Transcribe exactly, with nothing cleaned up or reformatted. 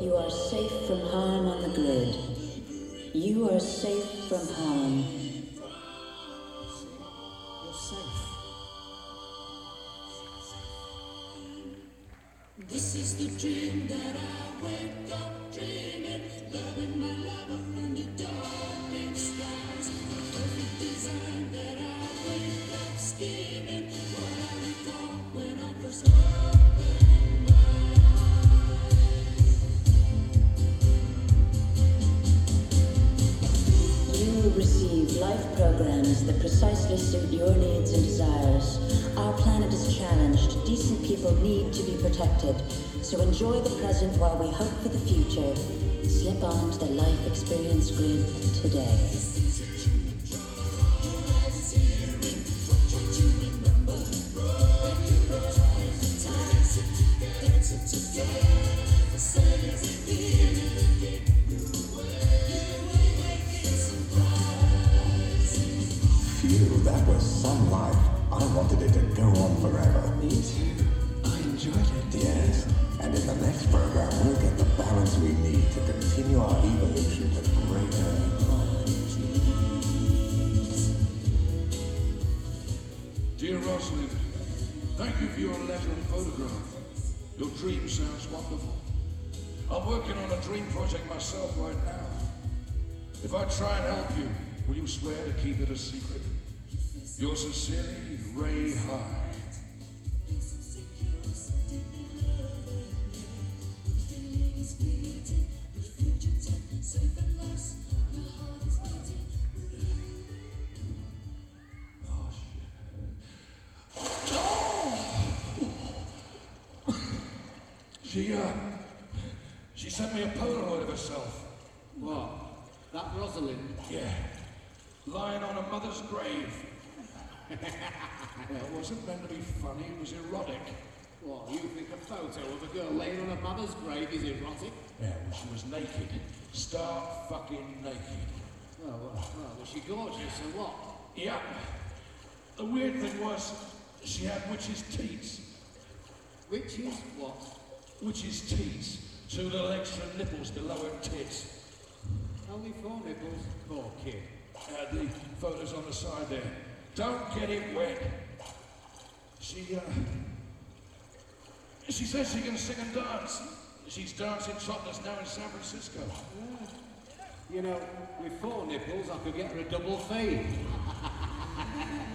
You are safe from harm on the grid. You are safe from harm. You're safe. This is the dream that I wake up dreaming, loving my lover under darkening skies. Perfect design that I wake up scheming. What I recall when I first opened my eyes. You will receive life programs that precisely suit your needs and desires. Our planet is challenged. Decent people need to be protected. So enjoy the present while we hope for the future. Slip onto the life experience grid today. Phew, that was some life. I wanted it to go on forever. Me too. I enjoyed it. Yes, and in the next program, we'll get the balance we need to continue our evolution to greater Dear Rosalind, thank you for your letter and photograph. Your dream sounds wonderful. I'm working on a dream project myself right now. If I try and help you, will you swear to keep it a secret? Yours sincerely, Ray High. She, uh, she sent me a Polaroid of herself. What? That Rosalind? Yeah. Lying on a mother's grave. Well, it wasn't meant to be funny, it was erotic. What, you think a photo of a girl laying on a mother's grave is erotic? Yeah, well, she was naked. Stark fucking naked. Oh, well, well, was she gorgeous or what? Yeah. The weird thing was, she had witch's teats. Witches? What? Witch's teats. Two little extra nipples below her tits. Only four nipples? Poor kid. Uh, the photos on the side there. Don't get it wet. She, uh... She says she can sing and dance. She's dancing topless now in San Francisco. Yeah. You know, with four nipples, I could get her a double fee.